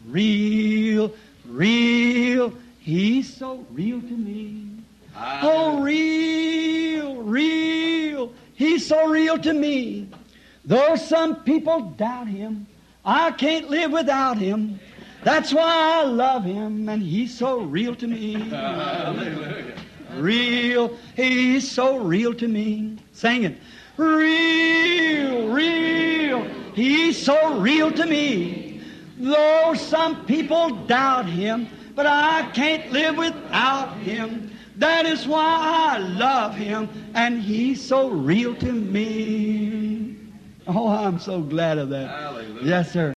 real, real. He's so real to me. Oh, real, real. He's so real to me. Though some people doubt Him, I can't live without Him. That's why I love Him, and He's so real to me. Hallelujah. Real, He's so real to me. Sing it. Real, real, He's so real to me. Though some people doubt Him, but I can't live without Him. That is why I love Him, and He's so real to me. Oh, I'm so glad of that. Hallelujah. Yes, sir.